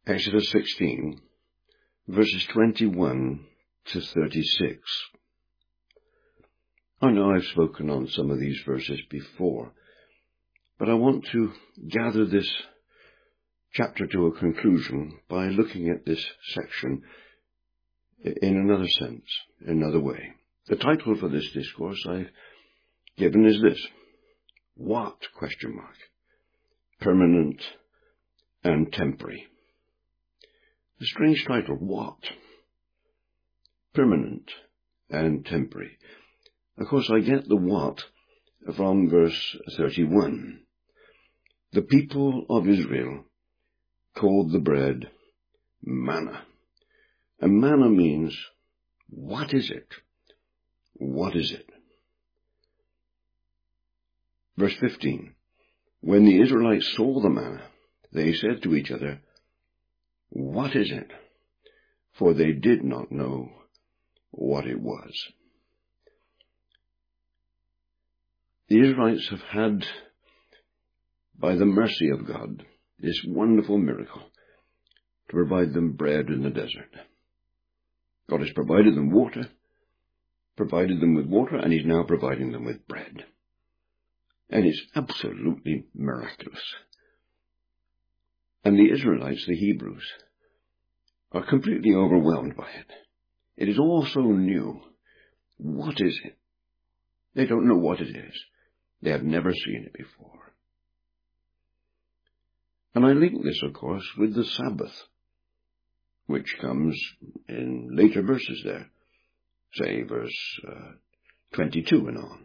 Exodus 16, verses 21 to 36. I know I've spoken on some of these verses before, but I want to gather this chapter to a conclusion by looking at this section in another sense, another way. The title for this discourse I've given is this: What? Permanent and temporary. A strange title. What? Permanent and temporary. Of course, I get the what from verse 31. The people of Israel called the bread manna. And manna means, what is it? What is it? Verse 15. When the Israelites saw the manna, they said to each other, what is it? For they did not know what it was. The Israelites have had, by the mercy of God, this wonderful miracle to provide them bread in the desert. God has provided them with water, and He's now providing them with bread. And it's absolutely miraculous. And the Israelites, the Hebrews, are completely overwhelmed by it. It is all so new. What is it? They don't know what it is. They have never seen it before. And I link this, of course, with the Sabbath, which comes in later verses there, say verse 22 and on,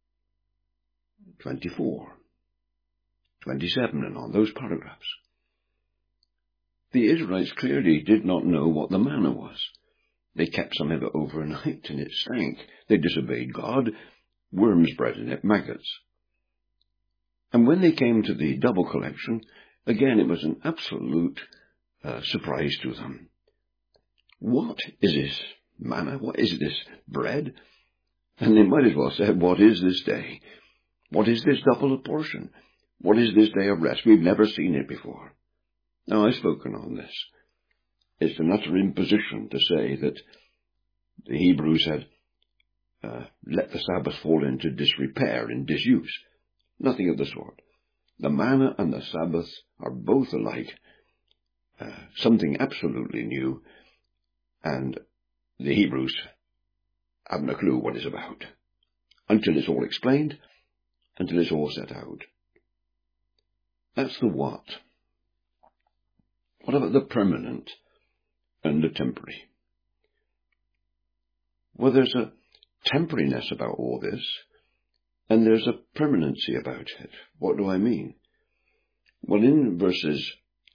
24, 27 and on, those paragraphs. The Israelites clearly did not know what the manna was. They kept some of it overnight and it stank. They disobeyed God. Worms bred in it, maggots. And when they came to the double collection, again it was an absolute surprise to them. What is this manna? What is this bread? And they might as well say, what is this day? What is this double portion? What is this day of rest? We've never seen it before. Now, I've spoken on this. It's an utter imposition to say that the Hebrews had let the Sabbath fall into disrepair and disuse. Nothing of the sort. The manna and the Sabbath are both alike, something absolutely new, and the Hebrews haven't a clue what it's about, until it's all explained, until it's all set out. That's the what. What about the permanent and the temporary? Well, there's a temporariness about all this, and there's a permanency about it. What do I mean? Well, in verses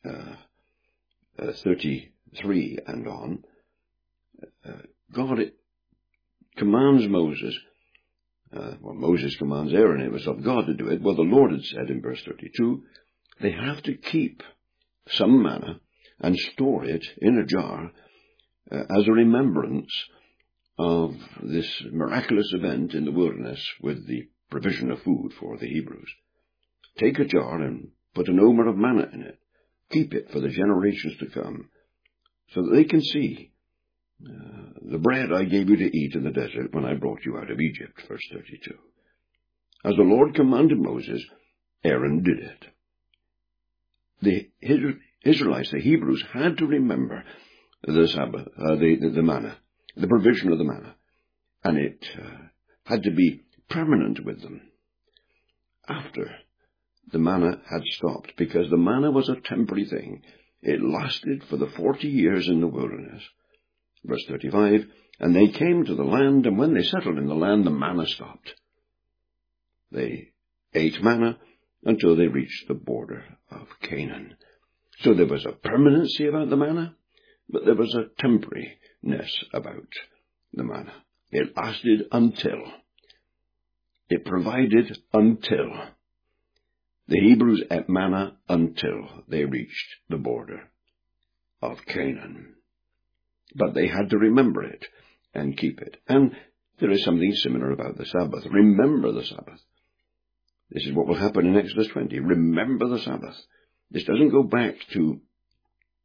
33 and on, God commands Moses, Moses commands Aaron, it was of God to do it. Well, the Lord had said in verse 32, they have to keep some manna and store it in a jar as a remembrance of this miraculous event in the wilderness with the provision of food for the Hebrews. Take a jar and put an omer of manna in it. Keep it for the generations to come, so that they can see the bread I gave you to eat in the desert when I brought you out of Egypt, verse 32. As the Lord commanded Moses, Aaron did it. The Israelites, the Hebrews, had to remember the Sabbath, the manna, the provision of the manna, and it had to be permanent with them after the manna had stopped, because the manna was a temporary thing. It lasted for the 40 years in the wilderness. Verse 35, and they came to the land, and when they settled in the land, the manna stopped. They ate manna until they reached the border of Canaan. So there was a permanency about the manna, but there was a temporariness about the manna. It lasted until. It provided until. The Hebrews ate manna until they reached the border of Canaan. But they had to remember it and keep it. And there is something similar about the Sabbath. Remember the Sabbath. This is what will happen in Exodus 20. Remember the Sabbath. This doesn't go back to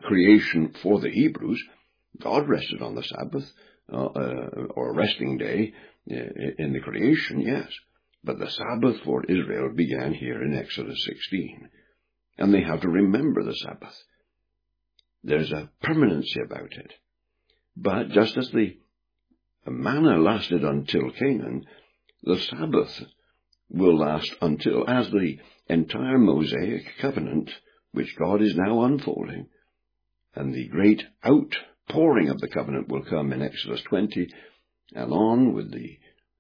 creation for the Hebrews. God rested on the Sabbath, or a resting day in the creation, yes. But the Sabbath for Israel began here in Exodus 16. And they have to remember the Sabbath. There's a permanency about it. But just as the manna lasted until Canaan, the Sabbath will last until, as the entire Mosaic covenant, which God is now unfolding, and the great outpouring of the covenant will come in Exodus 20, and on with the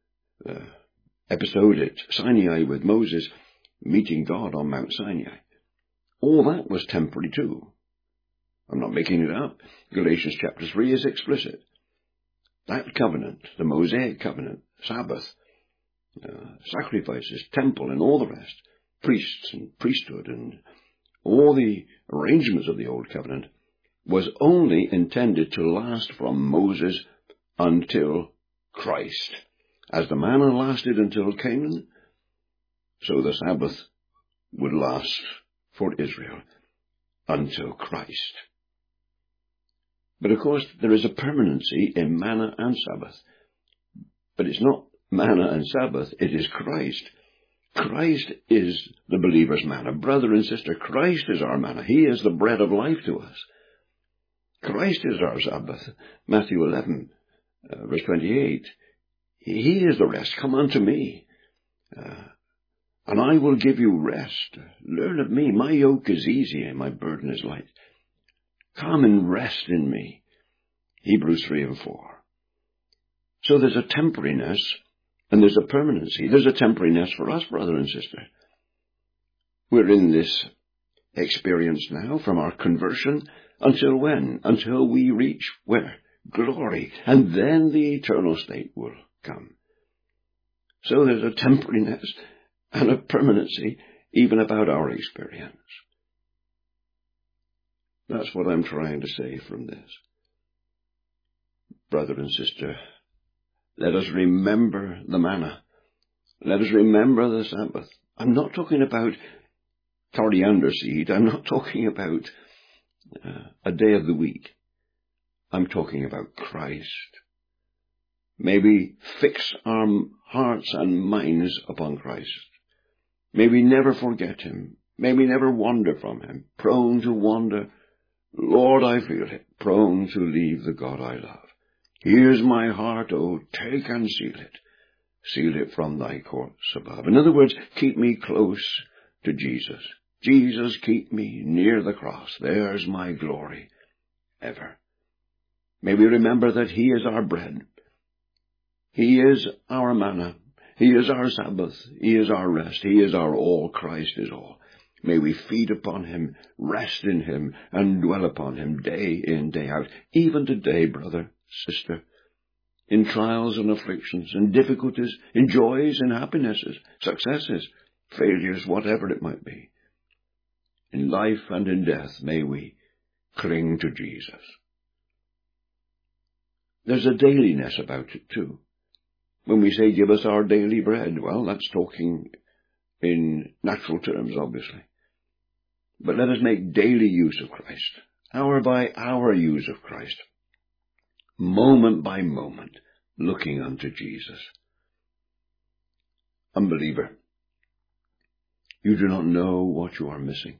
episode at Sinai with Moses meeting God on Mount Sinai. All that was temporary too. I'm not making it up. Galatians chapter 3 is explicit. That covenant, the Mosaic covenant, Sabbath, sacrifices, temple, and all the rest, priests and priesthood, and all the arrangements of the Old Covenant, was only intended to last from Moses until Christ. As the manna lasted until Canaan, so the Sabbath would last for Israel until Christ. But of course, there is a permanency in manna and Sabbath. But it's not manna and Sabbath, it is Christ. Christ is the believer's manna. Brother and sister, Christ is our manna. He is the bread of life to us. Christ is our Sabbath. Matthew 11, verse 28. He is the rest. Come unto me, and I will give you rest. Learn of me. My yoke is easy and my burden is light. Come and rest in me. Hebrews 3 and 4. So there's a temporariness and there's a permanency. There's a temporariness for us, brother and sister. We're in this experience now from our conversion until when? Until we reach where? Glory. And then the eternal state will come. So there's a temporariness and a permanency even about our experience. That's what I'm trying to say from this. Brother and sister, let us remember the manna. Let us remember the Sabbath. I'm not talking about coriander seed. I'm not talking about a day of the week. I'm talking about Christ. May we fix our hearts and minds upon Christ. May we never forget him. May we never wander from him. Prone to wander, Lord, I feel it. Prone to leave the God I love. Here's my heart, oh, take and seal it. Seal it from thy courts above. In other words, keep me close to Jesus. Jesus, keep me near the cross. There's my glory ever. May we remember that he is our bread. He is our manna. He is our Sabbath. He is our rest. He is our all. Christ is all. May we feed upon him, rest in him, and dwell upon him day in, day out. Even today, brother, sister, in trials and afflictions, in difficulties, in joys and happinesses, successes, failures, whatever it might be. In life and in death, may we cling to Jesus. There's a dailiness about it too. When we say, give us our daily bread, well, that's talking in natural terms, obviously. But let us make daily use of Christ, hour by hour use of Christ, moment by moment, looking unto Jesus. Unbeliever, you do not know what you are missing.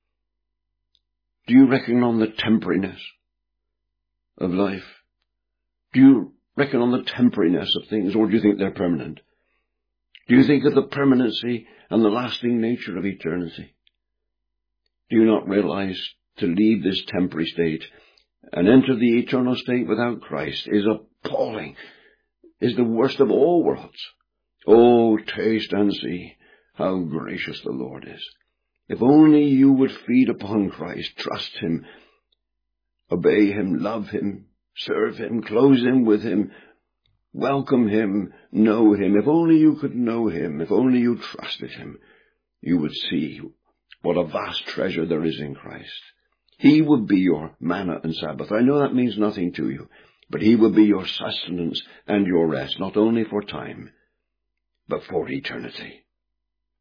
Do you reckon on the temporariness of life? Do you reckon on the temporariness of things, or do you think they're permanent? Do you think of the permanency and the lasting nature of eternity? Do you not realize to leave this temporary state and enter the eternal state without Christ is appalling, is the worst of all worlds? Oh, taste and see how gracious the Lord is. If only you would feed upon Christ, trust him, obey him, love him, serve him, close in with him, welcome him, know him. If only you could know him, if only you trusted him, you would see what a vast treasure there is in Christ. He would be your manna and Sabbath. I know that means nothing to you, but he will be your sustenance and your rest, not only for time, but for eternity.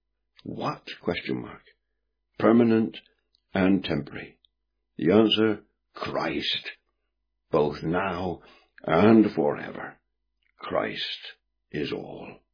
What? Question mark. Permanent and temporary. The answer, Christ, both now and forever. Christ is all.